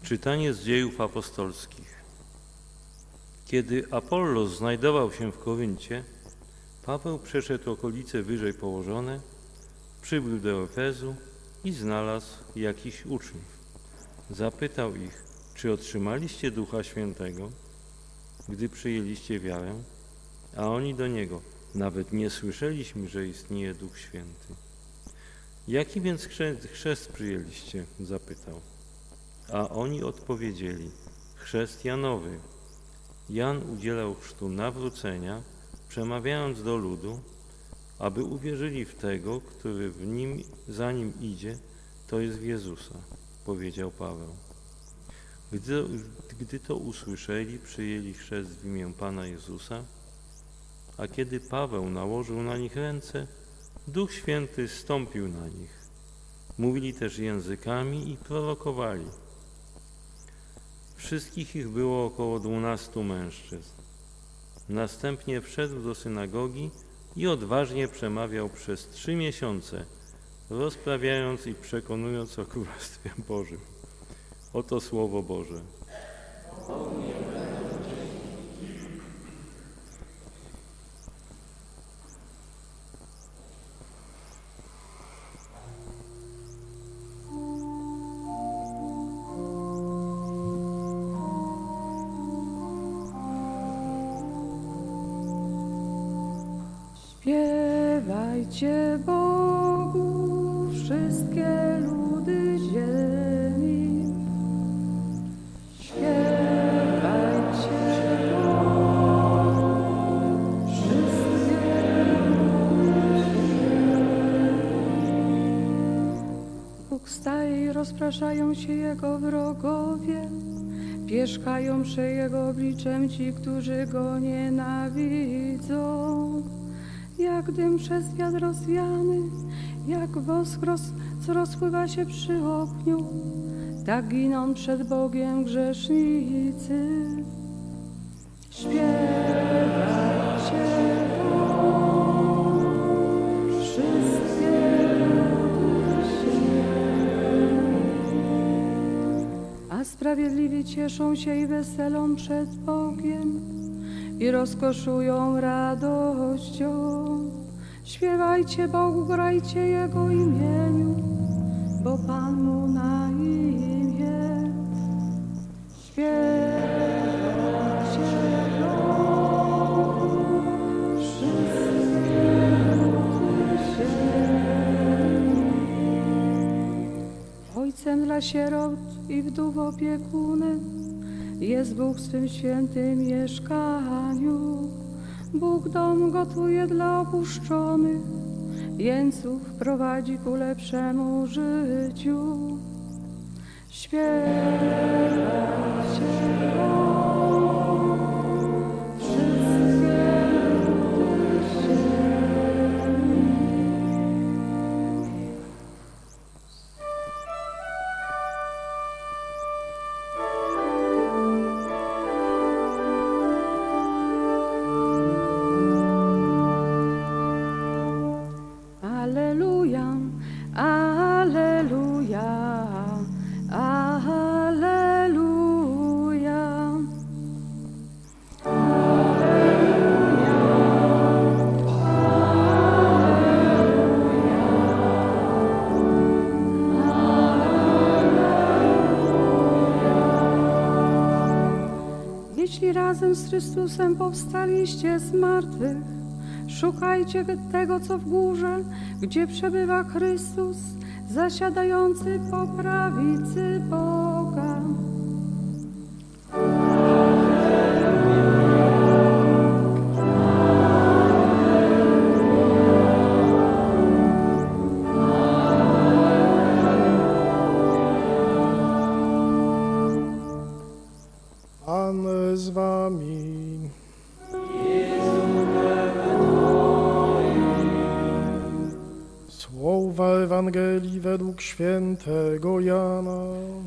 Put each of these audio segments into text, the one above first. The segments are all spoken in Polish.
Czytanie z Dziejów Apostolskich. Kiedy Apollos znajdował się w Koryncie, Paweł przeszedł okolice wyżej położone, przybył do Efezu i znalazł jakichś uczniów. Zapytał ich, czy otrzymaliście Ducha Świętego, gdy przyjęliście wiarę? A oni do niego, nawet nie słyszeliśmy, że istnieje Duch Święty. Jaki więc chrzest przyjęliście? Zapytał. A oni odpowiedzieli, chrzest Janowy. Jan udzielał chrztu nawrócenia, przemawiając do ludu, aby uwierzyli w tego, który za nim idzie, to jest w Jezusa, powiedział Paweł. Gdy to usłyszeli, przyjęli chrzest w imię Pana Jezusa, a kiedy Paweł nałożył na nich ręce, Duch Święty zstąpił na nich. Mówili też językami i prorokowali. Wszystkich ich było około 12 mężczyzn. Następnie wszedł do synagogi i odważnie przemawiał przez 3 miesiące, rozprawiając i przekonując o Królestwie Bożym. Oto Słowo Boże. Śpiewajcie Bogu, wszystkie ludy ziemi. Śpiewajcie Bogu, wszystkie ludy ziemi. Bóg staje i rozpraszają się Jego wrogowie. Pierzchają przed Jego obliczem ci, którzy Go nienawidzą. Jak dym przez wiatr rozwiany, jak wosk, co rozpływa się przy ogniu, tak giną przed Bogiem grzesznicy. Śpiewajcie Bogu, wszystkie ludy ziemi. A sprawiedliwi cieszą się i weselą przed Bogiem i rozkoszują radością. Śpiewajcie Bogu, grajcie Jego imieniu, bo Pan Mu na imię. Śpiewajcie Bogu, wszystkie ludy ziemi. Ojcem dla sierot i wdów opiekunem jest Bóg w swym świętym mieszkaniu. Bóg dom gotuje dla opuszczonych, jeńców prowadzi ku lepszemu życiu. Śpiewajcie Bogu, wszystkie ludy ziemi. Alleluja, alleluja, alleluja. Jeśli razem z Chrystusem powstaliście z martwych, szukajcie tego, co w górze, gdzie przebywa Chrystus, zasiadający po prawicy Boga. Pan z wami. Słowa Ewangelii według świętego Jana.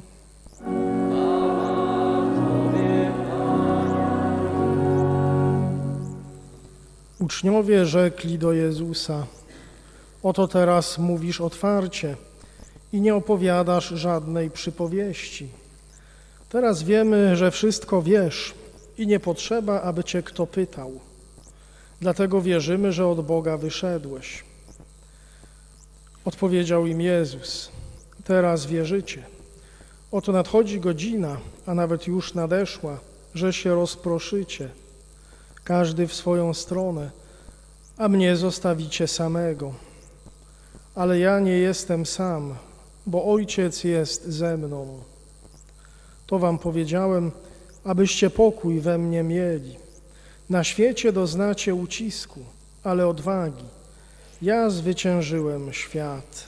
Uczniowie rzekli do Jezusa: Oto teraz mówisz otwarcie i nie opowiadasz żadnej przypowieści. Teraz wiemy, że wszystko wiesz i nie potrzeba, aby cię kto pytał. Dlatego wierzymy, że od Boga wyszedłeś. Odpowiedział im Jezus: teraz wierzycie. Oto nadchodzi godzina, a nawet już nadeszła, że się rozproszycie, każdy w swoją stronę, a mnie zostawicie samego. Ale ja nie jestem sam, bo Ojciec jest ze mną. To wam powiedziałem, abyście pokój we mnie mieli. Na świecie doznacie ucisku, ale odwagi. Ja zwyciężyłem świat.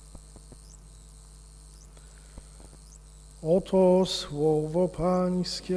Oto słowo Pańskie.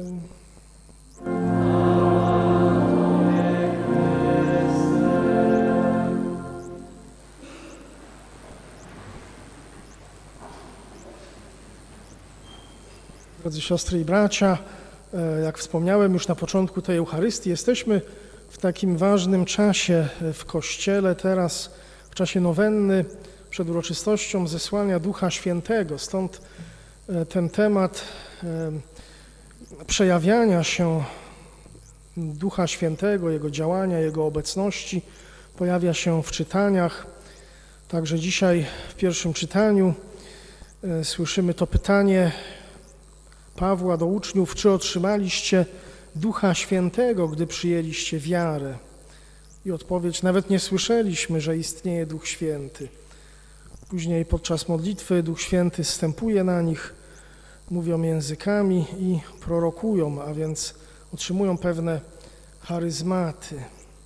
Drodzy siostry i bracia, jak wspomniałem już na początku tej Eucharystii, jesteśmy w takim ważnym czasie w Kościele teraz, w czasie nowenny, przed uroczystością zesłania Ducha Świętego. Stąd ten temat przejawiania się Ducha Świętego, Jego działania, Jego obecności pojawia się w czytaniach. Także dzisiaj w pierwszym czytaniu słyszymy to pytanie Pawła do uczniów: czy otrzymaliście Ducha Świętego, gdy przyjęliście wiarę? I odpowiedź: nawet nie słyszeliśmy, że istnieje Duch Święty. Później podczas modlitwy Duch Święty zstępuje na nich, mówią językami i prorokują, a więc otrzymują pewne charyzmaty.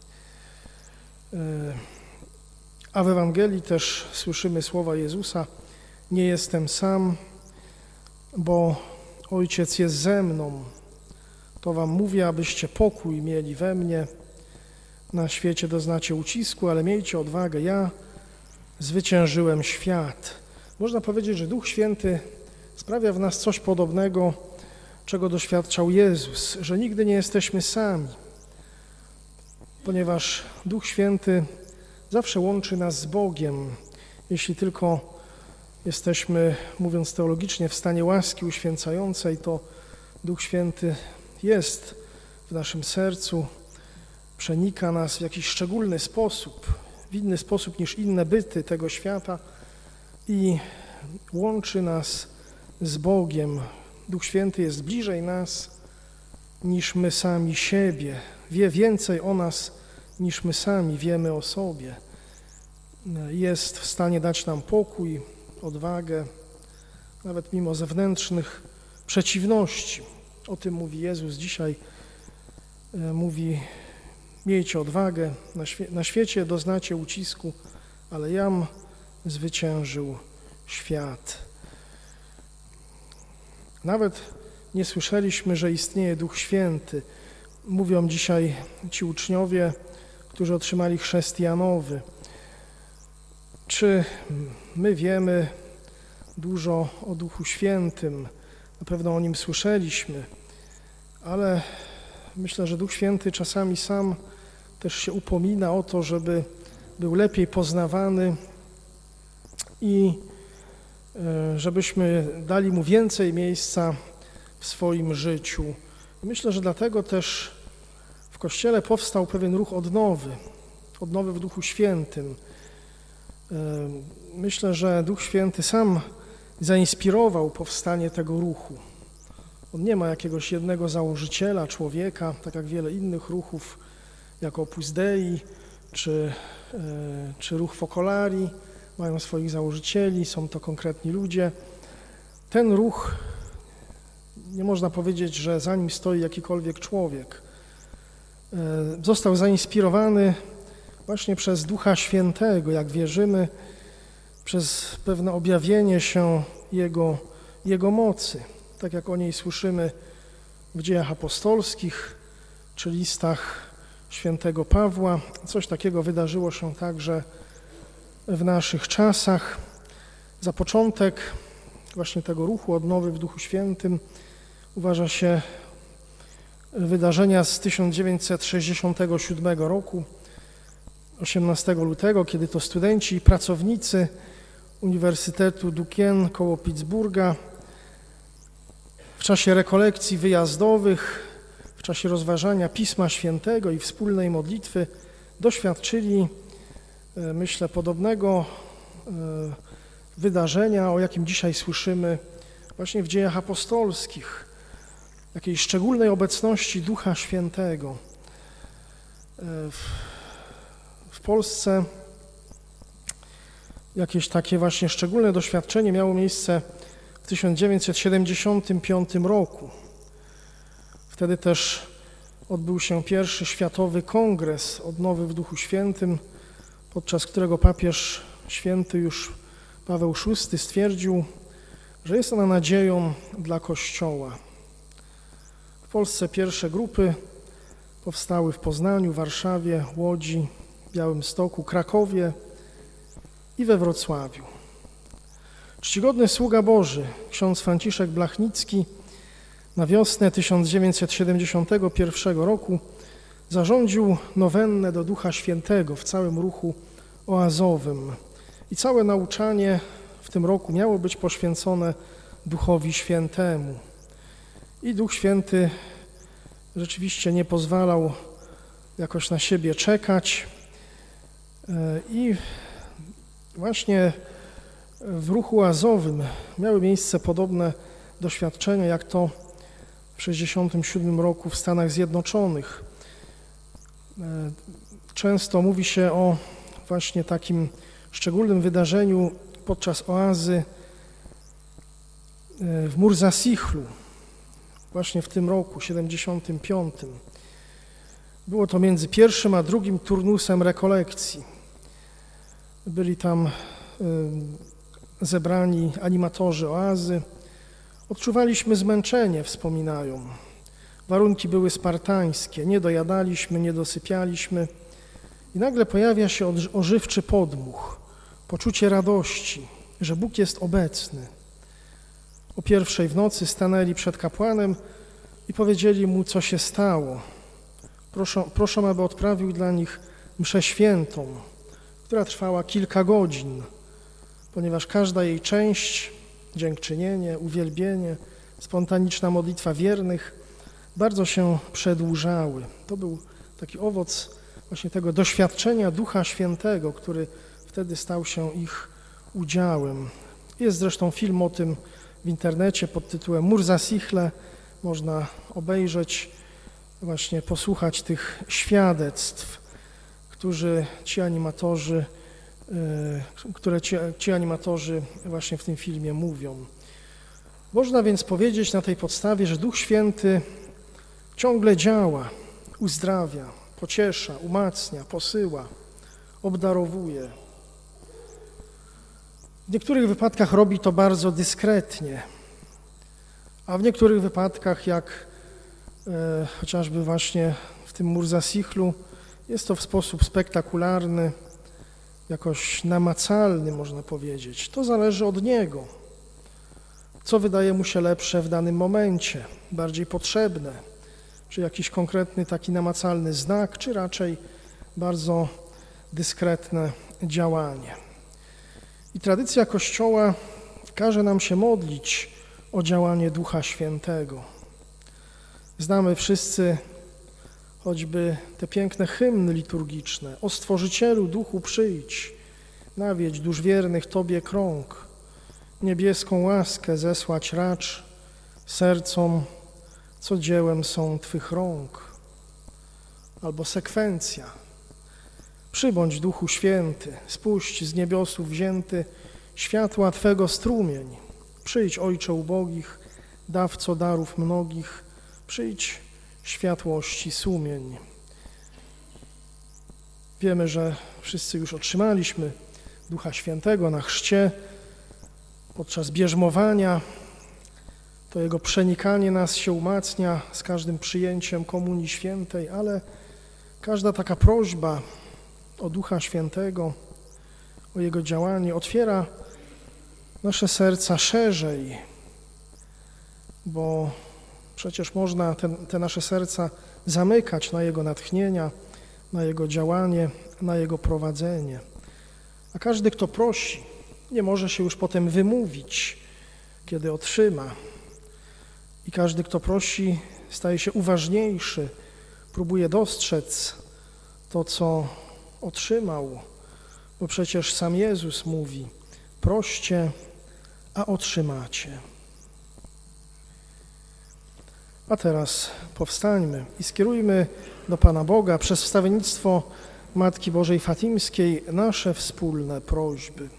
A w Ewangelii też słyszymy słowa Jezusa: nie jestem sam, bo Ojciec jest ze mną. To wam mówię, abyście pokój mieli we mnie. Na świecie doznacie ucisku, ale miejcie odwagę. Ja zwyciężyłem świat. Można powiedzieć, że Duch Święty sprawia w nas coś podobnego, czego doświadczał Jezus, że nigdy nie jesteśmy sami, ponieważ Duch Święty zawsze łączy nas z Bogiem, jeśli tylko jesteśmy, mówiąc teologicznie, w stanie łaski uświęcającej, to Duch Święty jest w naszym sercu, przenika nas w jakiś szczególny sposób, w inny sposób niż inne byty tego świata i łączy nas z Bogiem. Duch Święty jest bliżej nas niż my sami siebie, wie więcej o nas niż my sami wiemy o sobie. Jest w stanie dać nam pokój, odwagę, nawet mimo zewnętrznych przeciwności. O tym mówi Jezus dzisiaj. Mówi: miejcie odwagę, na świecie doznacie ucisku, ale jam zwyciężył świat. Nawet nie słyszeliśmy, że istnieje Duch Święty. Mówią dzisiaj ci uczniowie, którzy otrzymali chrzest Janowy. Czy my wiemy dużo o Duchu Świętym? Na pewno o Nim słyszeliśmy, ale myślę, że Duch Święty czasami sam też się upomina o to, żeby był lepiej poznawany i żebyśmy dali Mu więcej miejsca w swoim życiu. Myślę, że dlatego też w Kościele powstał pewien ruch odnowy w Duchu Świętym. Myślę, że Duch Święty sam zainspirował powstanie tego ruchu. On nie ma jakiegoś jednego założyciela, człowieka, tak jak wiele innych ruchów, jak Opus Dei czy ruch Focolari, mają swoich założycieli, są to konkretni ludzie. Ten ruch, nie można powiedzieć, że za nim stoi jakikolwiek człowiek. Został zainspirowany właśnie przez Ducha Świętego, jak wierzymy, przez pewne objawienie się Jego mocy, tak jak o niej słyszymy w Dziejach Apostolskich czy listach świętego Pawła. Coś takiego wydarzyło się także w naszych czasach. Za początek właśnie tego ruchu odnowy w Duchu Świętym uważa się wydarzenia z 1967 roku, 18 lutego, kiedy to studenci i pracownicy Uniwersytetu Duquesne koło Pittsburgha w czasie rekolekcji wyjazdowych, w czasie rozważania Pisma Świętego i wspólnej modlitwy doświadczyli, myślę, podobnego wydarzenia, o jakim dzisiaj słyszymy właśnie w Dziejach Apostolskich, jakiejś szczególnej obecności Ducha Świętego. W Polsce jakieś takie właśnie szczególne doświadczenie miało miejsce w 1975 roku. Wtedy też odbył się pierwszy Światowy Kongres Odnowy w Duchu Świętym, podczas którego papież święty już Paweł VI stwierdził, że jest ona nadzieją dla Kościoła. W Polsce pierwsze grupy powstały w Poznaniu, Warszawie, Łodzi, Białymstoku, Krakowie i we Wrocławiu. Czcigodny sługa Boży, ksiądz Franciszek Blachnicki, na wiosnę 1971 roku zarządził nowennę do Ducha Świętego w całym ruchu oazowym. I całe nauczanie w tym roku miało być poświęcone Duchowi Świętemu. I Duch Święty rzeczywiście nie pozwalał jakoś na siebie czekać. I właśnie w ruchu oazowym miały miejsce podobne doświadczenia, jak to w 1967 roku w Stanach Zjednoczonych. Często mówi się o właśnie takim szczególnym wydarzeniu podczas oazy w Murzasichlu, właśnie w tym roku, 75. Było to między pierwszym a drugim turnusem rekolekcji. Byli tam zebrani animatorzy oazy. Odczuwaliśmy zmęczenie, wspominają. Warunki były spartańskie, nie dojadaliśmy, nie dosypialiśmy i nagle pojawia się ożywczy podmuch, poczucie radości, że Bóg jest obecny. O 1:00 w nocy stanęli przed kapłanem i powiedzieli mu, co się stało. Proszą, aby odprawił dla nich mszę świętą, która trwała kilka godzin, ponieważ każda jej część, dziękczynienie, uwielbienie, spontaniczna modlitwa wiernych bardzo się przedłużały. To był taki owoc właśnie tego doświadczenia Ducha Świętego, który wtedy stał się ich udziałem. Jest zresztą film o tym w internecie pod tytułem Murzasichle. Można obejrzeć, właśnie posłuchać tych świadectw, które ci animatorzy właśnie w tym filmie mówią. Można więc powiedzieć na tej podstawie, że Duch Święty ciągle działa, uzdrawia, pociesza, umacnia, posyła, obdarowuje. W niektórych wypadkach robi to bardzo dyskretnie, a w niektórych wypadkach, jak chociażby właśnie w tym Murzasichlu, jest to w sposób spektakularny, jakoś namacalny, można powiedzieć. To zależy od Niego, co wydaje Mu się lepsze w danym momencie, bardziej potrzebne, czy jakiś konkretny taki namacalny znak, czy raczej bardzo dyskretne działanie. I tradycja Kościoła każe nam się modlić o działanie Ducha Świętego. Znamy wszyscy choćby te piękne hymny liturgiczne. O Stworzycielu, Duchu przyjdź, nawiedź dusz wiernych Tobie krąg, niebieską łaskę zesłać racz sercom, co dziełem są Twych rąk. Albo sekwencja. Przybądź Duchu Święty, spuść z niebiosów wzięty światła Twego strumień. Przyjdź, Ojcze ubogich, dawco darów mnogich, przyjdź światłości sumień. Wiemy, że wszyscy już otrzymaliśmy Ducha Świętego na chrzcie, podczas bierzmowania. To Jego przenikanie nas się umacnia z każdym przyjęciem Komunii Świętej, ale każda taka prośba o Ducha Świętego, o Jego działanie otwiera nasze serca szerzej, bo przecież można te nasze serca zamykać na Jego natchnienia, na Jego działanie, na Jego prowadzenie. A każdy, kto prosi, nie może się już potem wymówić, kiedy otrzyma. I Każdy, kto prosi, staje się uważniejszy, próbuje dostrzec to, co otrzymał, bo przecież sam Jezus mówi: proście, a otrzymacie. A teraz powstańmy i skierujmy do Pana Boga przez wstawiennictwo Matki Bożej Fatimskiej nasze wspólne prośby.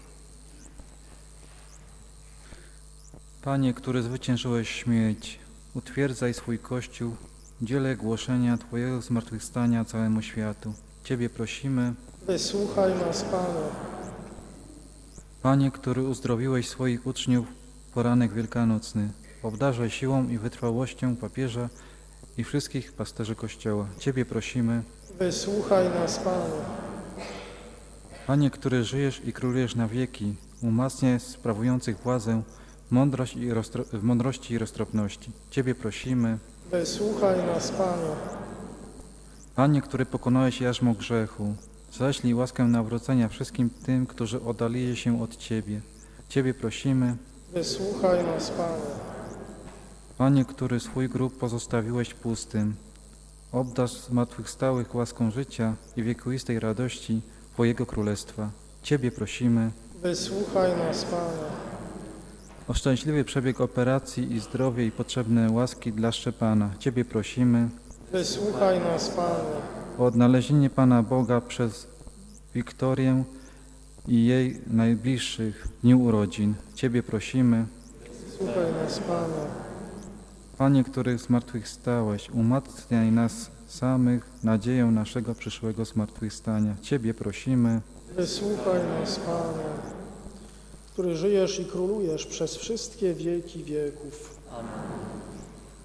Panie, który zwyciężyłeś śmierć, utwierdzaj swój Kościół w dziele głoszenia Twojego zmartwychwstania całemu światu. Ciebie prosimy. Wysłuchaj nas, Panie. Panie, który uzdrowiłeś swoich uczniów w poranek wielkanocny, obdarzaj siłą i wytrwałością papieża i wszystkich pasterzy Kościoła. Ciebie prosimy. Wysłuchaj nas, Panie. Panie, który żyjesz i królujesz na wieki, umacniaj sprawujących władzę w mądrości i roztropności. Ciebie prosimy. Wysłuchaj nas, Panie. Panie, który pokonałeś jarzmo grzechu, zaślij łaskę nawrócenia wszystkim tym, którzy oddalili się od Ciebie. Ciebie prosimy. Wysłuchaj nas, Panie. Panie, który swój grób pozostawiłeś pustym, obdarz zmartwychwstałych łaską życia i wiekuistej radości Twojego Królestwa. Ciebie prosimy. Wysłuchaj nas, Panie. O szczęśliwy przebieg operacji i zdrowie i potrzebne łaski dla Szczepana. Ciebie prosimy. Wysłuchaj nas, Panie. O odnalezienie Pana Boga przez Wiktorię i jej najbliższych w dniu urodzin. Ciebie prosimy. Słuchaj nas, Panie. Panie, który zmartwychwstałeś, umacniaj nas samych nadzieją naszego przyszłego zmartwychwstania. Ciebie prosimy. Wysłuchaj nas, Panie, który żyjesz i królujesz przez wszystkie wieki wieków. Amen.